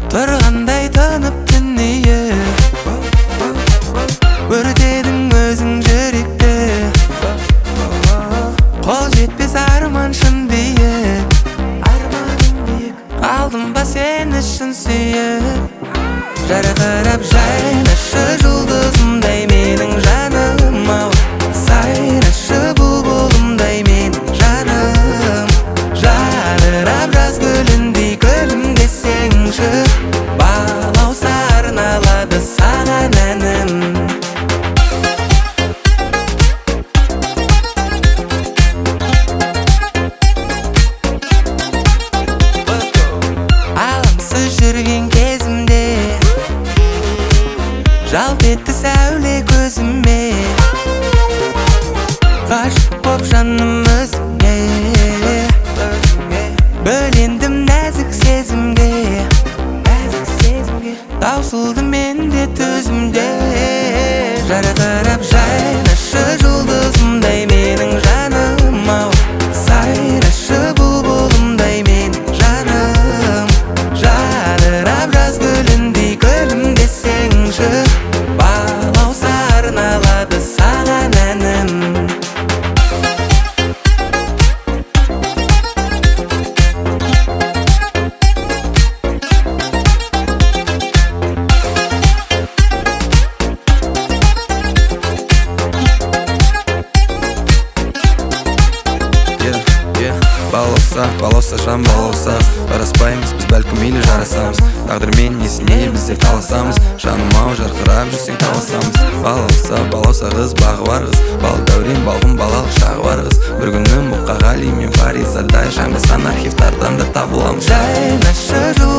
тұрғандай тынып дүние, өртедің өзің жүректі, қол жетпес арман шын биік, алдым ба сен үшін сүйіп, жарқырап жайнашы жұлдызымдай менің жаным ау, сайрашы бұлбұлымдай менің жаным, жадырап жаз гүліндей күлімдесеңші, балауса арналады саған әнім. Аламсыз жүрген кезімде жалт етті сәуле көзіме, ғашық боп жаным өзіңе, бөлендім нәзік сезімге, таусылды менде төзімде, жарқырап жайнашы жұлдызымдай менің жаным ау, сайрашы бұлбұлымдай менің жаным, жадырап жаз гүліндей күлімдесеңші, балауса арналады саған әнім. Балауса жан балауса, жараспаймыз біз бәлкім мейлі жарасамыз, тағдырмен несіне біздер таласамыз, жаным ау жарқырап жүрсең таласамыз. Балауса қыз бағы бар қыз, бал дәурен балғын балалық шағы бар қыз, бір күні Мұқағали мен Фаризадай жаңғасқан архивтардан да табыламыз. Жайнашы